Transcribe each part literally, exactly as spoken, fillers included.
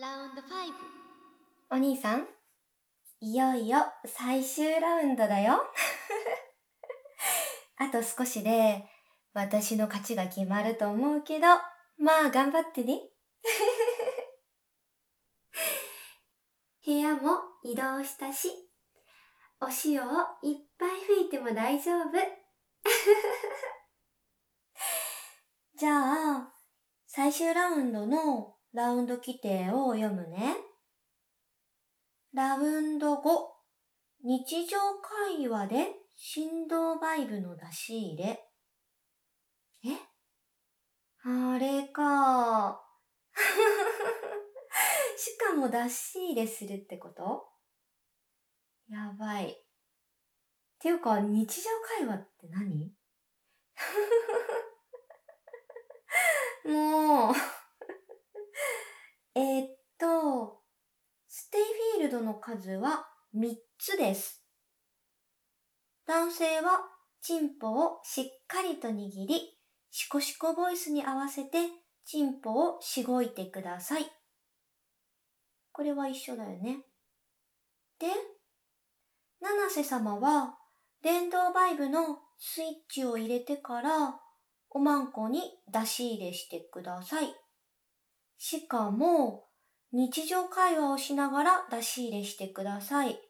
ラウンドファイブ。 お兄さん、いよいよ最終ラウンドだよ。あと少しで私の勝ちが決まると思うけど、まあ頑張ってね。部屋も移動したし、お塩をいっぱい吹いても大丈夫。じゃあ、最終ラウンドのラウンド規定を読むね。ラウンドご、日常会話で振動バイブの出し入れ。えあれか。しかも出し入れするってこと？やばい。っていうか、日常会話って何？もう。えーっと、ステイフィールドの数はみっつです。男性はチンポをしっかりと握り、シコシコボイスに合わせてチンポをしごいてください。これは一緒だよね。で、七瀬様は電動バイブのスイッチを入れてからおまんこに出し入れしてください。しかも日常会話をしながら出し入れしてください。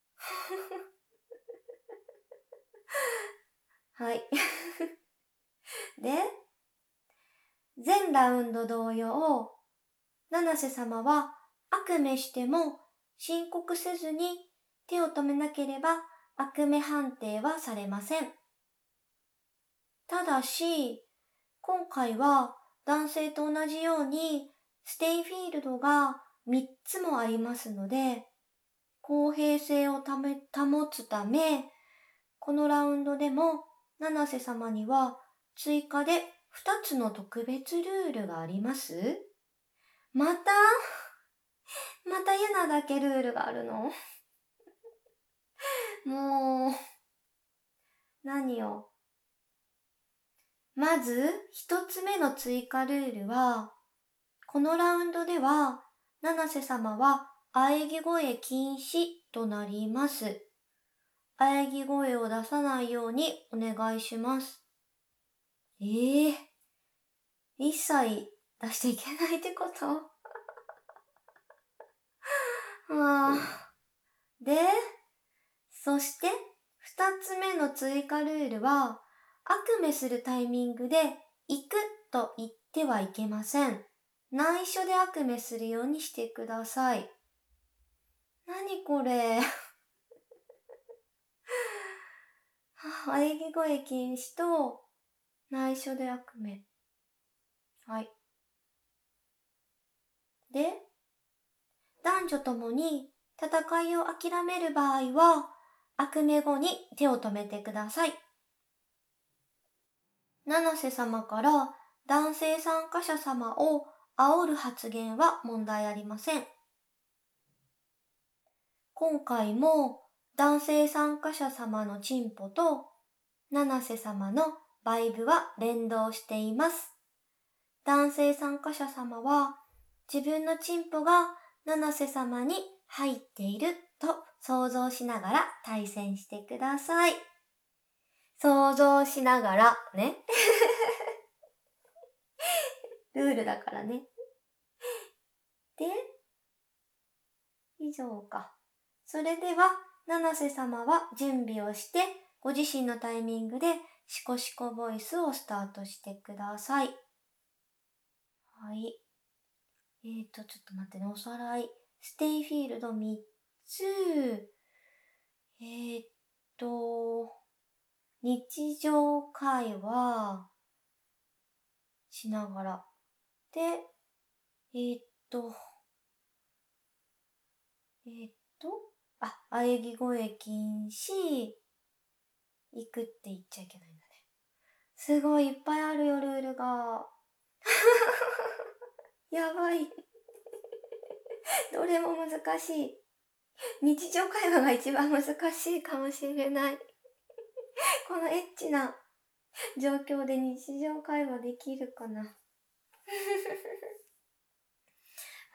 はい。で、全ラウンド同様、七瀬様は悪目しても申告せずに手を止めなければ悪目判定はされません。ただし、今回は男性と同じようにステイフィールドがみっつもありますので、公平性をため保つため、このラウンドでも七瀬様には追加でふたつの特別ルールがあります。またまた嫌なだけルールがあるの？もう、何よ。まず、一つ目の追加ルールは、このラウンドでは、七瀬様は喘ぎ声禁止となります。喘ぎ声を出さないようにお願いします。ええー、一切出していけないってこと？ああ。で、そして二つ目の追加ルールは、悪目するタイミングで行くと言ってはいけません。内緒で悪目するようにしてください。何これ？喘ぎ声禁止と内緒で悪目。はい。で、男女ともに戦いを諦める場合は、悪目後に手を止めてください。七瀬様から男性参加者様を煽る発言は問題ありません。今回も男性参加者様のチンポと七瀬様のバイブは連動しています。男性参加者様は自分のチンポが七瀬様に入っていると想像しながら対戦してください。想像しながらね。ルールだからね。で、以上か。それでは、七瀬様は準備をして、ご自身のタイミングでシコシコボイスをスタートしてください。はい。えーと、ちょっと待ってね、おさらい。ステイフィールドみっつ。えーと、日常会話しながら。で、えーと、えーと、あ、喘ぎ声禁止。行くって言っちゃいけないんだね。すごいいっぱいあるよ、ルールが。やばい。どれも難しい。日常会話が一番難しいかもしれない。このエッチな状況で日常会話できるかな。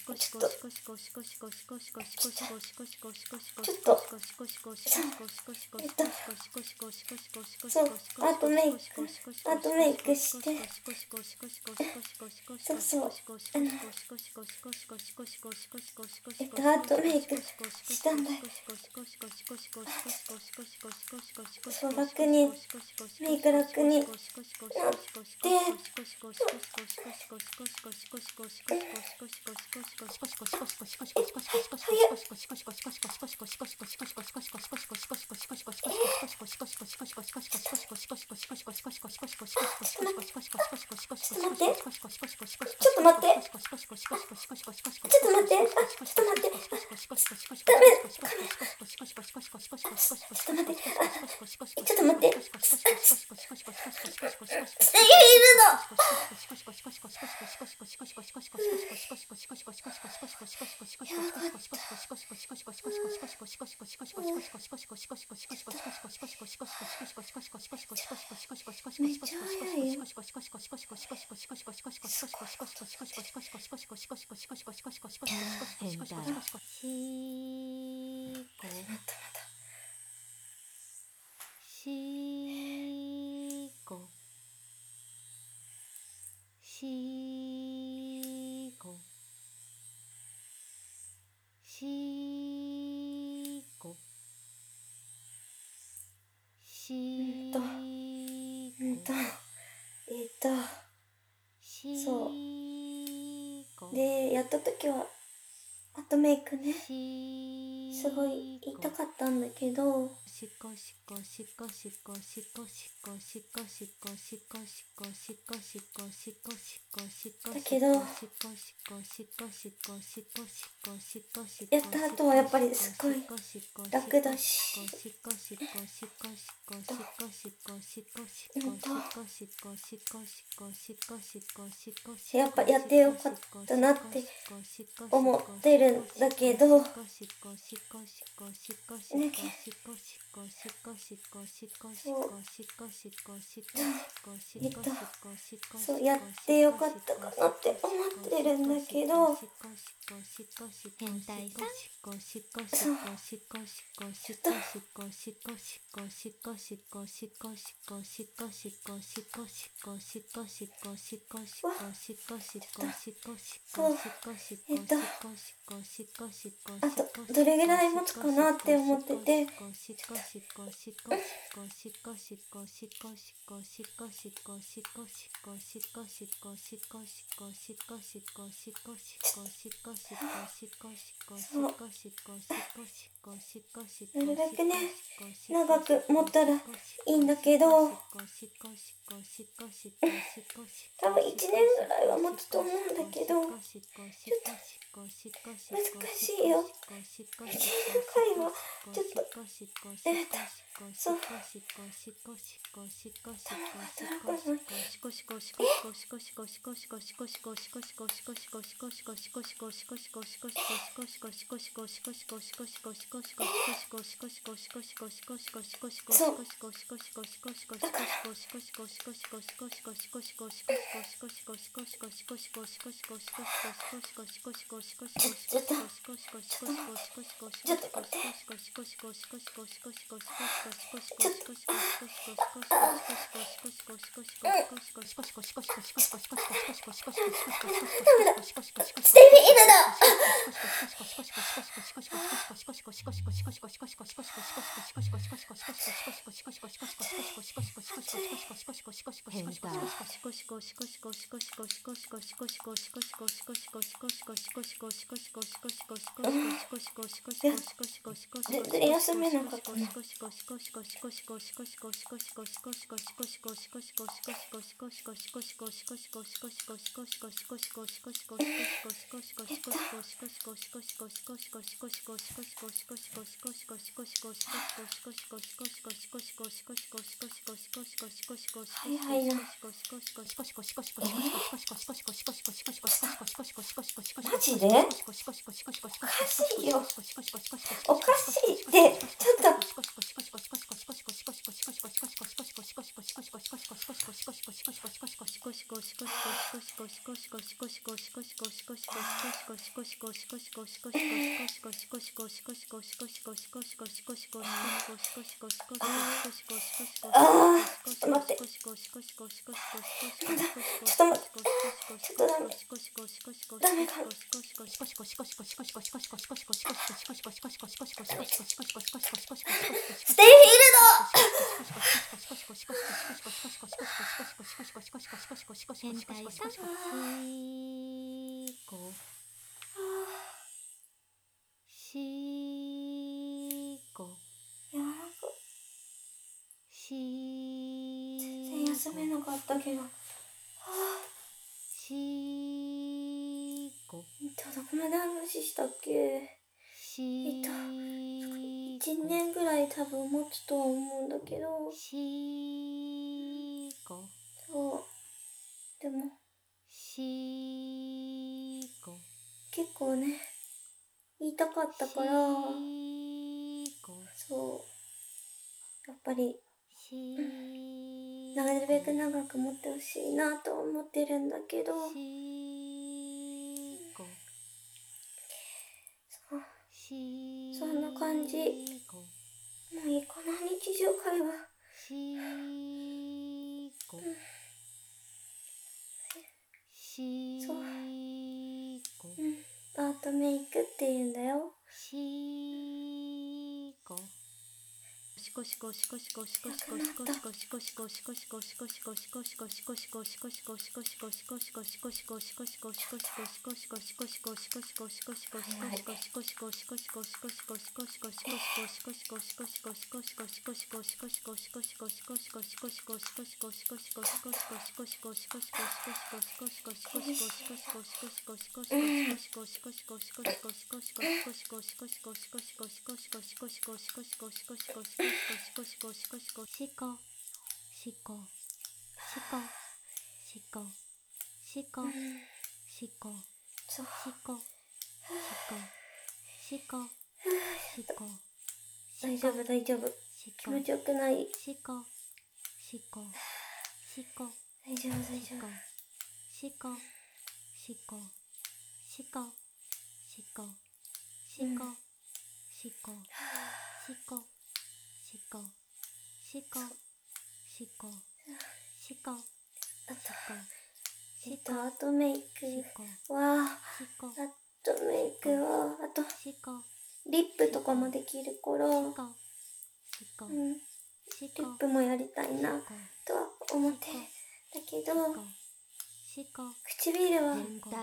そう、アートメイク、アートメイクして、そうそう、あの、えっと、アートメイクしたんだよ。そう、楽に、メイク楽になって、ちょっと待って、ちょっと待って、ちょっと待って、ちょっと待って、ダメ、ちょっと待って、ちょっと待って、いるの。めっちゃ早いよ。 変態。しーこしーこしーこしーこしーこうんと、えっと、そう。で、やったときは、アートメイクね。 すごい言いたかったんだけど、 しこしこしこしこしこしこしこしこしこしこしこしこしこしこしこだけどやった後はやっぱりすごい楽だし、やっぱやってよかったなって思ってるんだけど、だけえっとそうやってよかったかなって思ってるんだけど、 変態さんそうちょっとそうえっとあとどれぐらい持つかなって思ってて、なるべくね長く持ったらいいんだけど、多分いちねんぐらいは持つと思うんだけど、ちょっと難しいよ。いちねんくらいはちょっとえっとそう多分働かない。全然休めなかったな。はいはいな。マジで？おかしいよ。おかしいって、ちょっと。ああ、ちょっと待って。ちょっと待って。ちょっと待って。ちょっとダメ。ダメかも。ステイフィール変態さんしこしこド。やらく。全然休めなかったけど。はあ。 しこえっと、どこまで話したっけ？えっと、いちねんぐらい多分持つとは思うんだけど。 しこそう。でも、 しこ結構ね、言いたかったから、そう。やっぱり、うん、なるべく長く持ってほしいなと思ってるんだけど、そう。そんな感じ。もういいかな、日常会話。うん、そう。うん、パートメイクって言うんだよ。 大丈夫大丈夫。気持ちよくない。大丈夫大丈夫。あと、えっと、あとメイクは、あとメイクは、あと、リップとかもできるから、うん、リップもやりたいな、とは思ってだけど、唇は、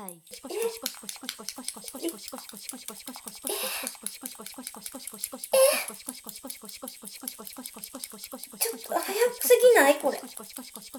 早すぎないこれ。ちょっと、ちょっと待って。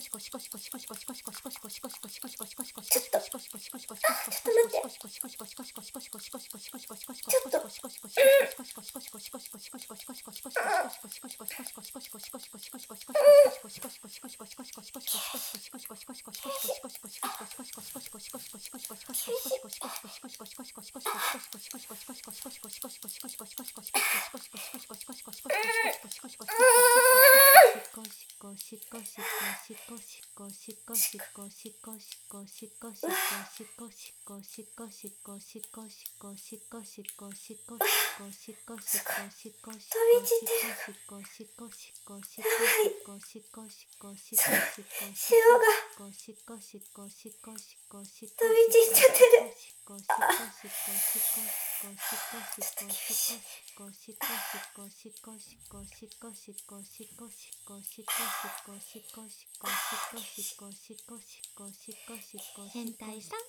変態さん。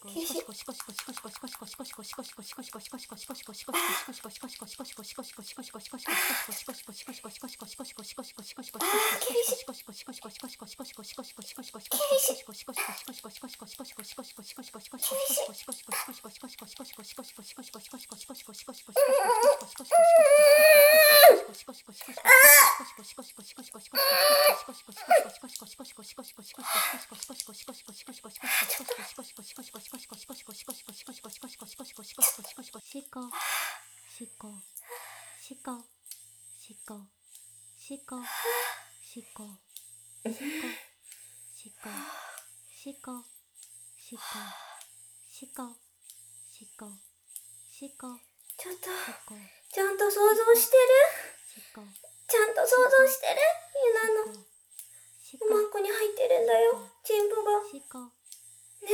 ちょっと、ちゃんと想像してる？ちゃんと想像してる？ゆなのおまんこに入ってるんだよ、チンポが。ね？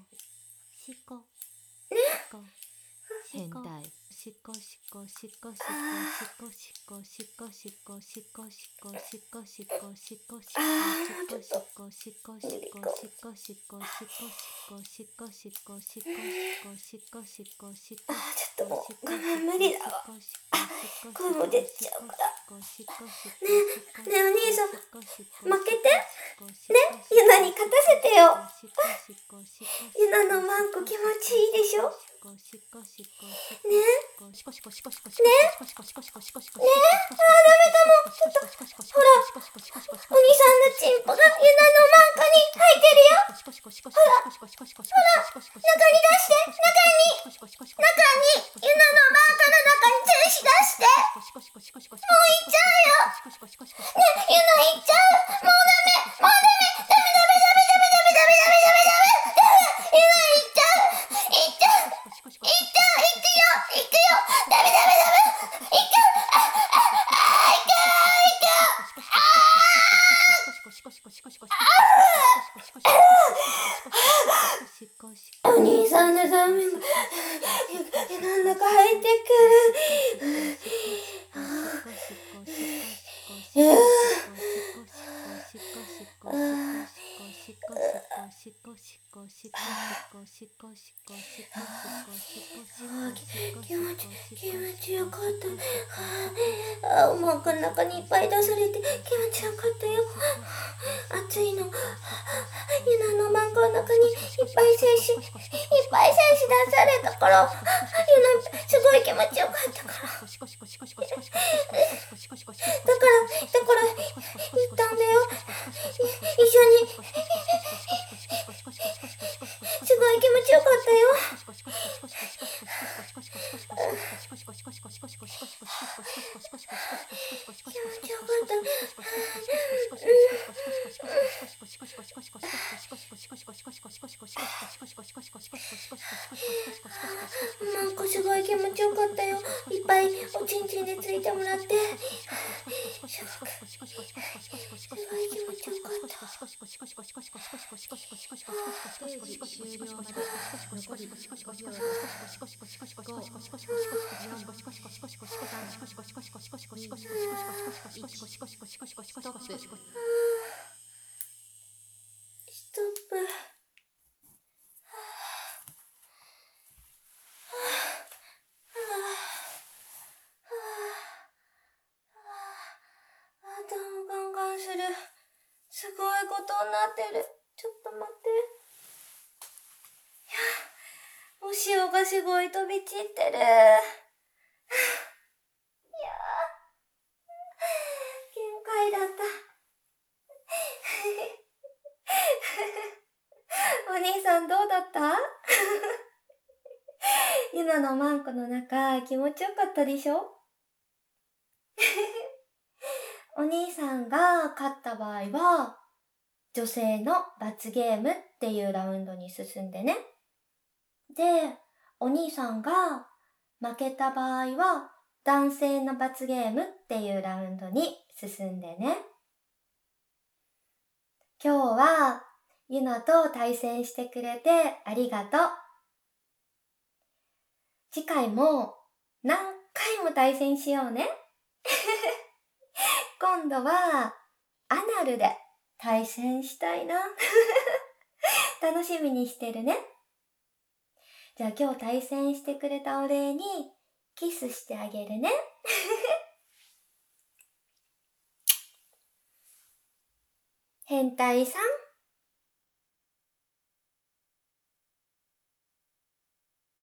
ね？ 変態。 ちょっともう我慢無理だわ。声も出ちゃうから。ねえ、ねえお兄さん、負けて。ね、ゆなに勝たせてよ。ゆなのまんこ気持ちいいでしょ。ねえ。ねえ。ねえ。あーダメだもん。ちょっと、ほら、お兄さんのチンポがゆなのまんこに入ってるよ。ほら、ほら、中に出して、中に、中に、ゆなのまんこの中に精子出して。もういっちゃうよ。ねえ、ゆないっちゃう。もうダメ、もうダメ、ダメダメダメダメダメダメダメダメダメダメ。ゆな行っちゃう、行っちゃう、行っちゃう、行くよ、行くよ、ダメダメダメ、行く、あ、あ、あ、行く、行く、あー、お兄さんのダメが、なんだか入ってくる。よちよかった。はあ、おまんこの中にいっぱい出されて気持ちよかったよ。暑いの。ゆなのまんこの中にいっぱい精子、いっぱい精子出されたから、ゆな、すごい気持ちよかったから。だから、だから言ったんだよ。一緒に。すごい気持ちよかったよ。マンコすごい気持ちよかったよ。いっぱいおちんちんでついてもらって。すごい気持ちよかった。ストップ。頭ガンガンする。すごいことになってる。ちょっと待って。いや、お塩がすごい飛び散ってる。いや限界だった。お兄さんどうだった？ゆなのマンコの中気持ちよかったでしょ？お兄さんが勝った場合は女性の罰ゲームっていうラウンドに進んでね。で、お兄さんが負けた場合は男性の罰ゲームっていうラウンドに進んでね。今日はゆなと対戦してくれてありがとう。次回も何回も対戦しようね。今度はアナルで対戦したいな。楽しみにしてるね。じゃあ今日対戦してくれたお礼にキスしてあげるね。変態さん。